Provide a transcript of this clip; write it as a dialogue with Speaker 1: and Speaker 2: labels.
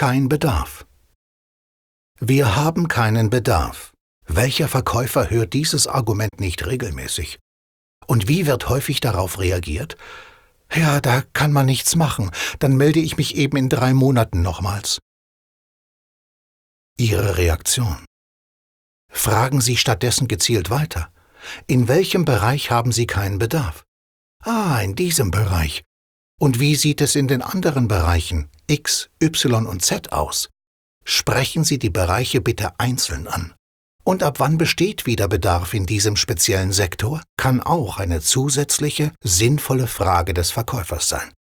Speaker 1: kein Bedarf. Wir haben keinen Bedarf. Welcher Verkäufer hört dieses Argument nicht regelmäßig? Und wie wird häufig darauf reagiert? Ja, da kann man nichts machen, dann melde ich mich eben in 3 Monaten nochmals. Ihre Reaktion. Fragen Sie stattdessen gezielt weiter. In welchem Bereich haben Sie keinen Bedarf? In diesem Bereich. Und wie sieht es in den anderen Bereichen X, Y und Z aus? Sprechen Sie die Bereiche bitte einzeln an. Und ab wann besteht wieder Bedarf in diesem speziellen Sektor, kann auch eine zusätzliche, sinnvolle Frage des Verkäufers sein.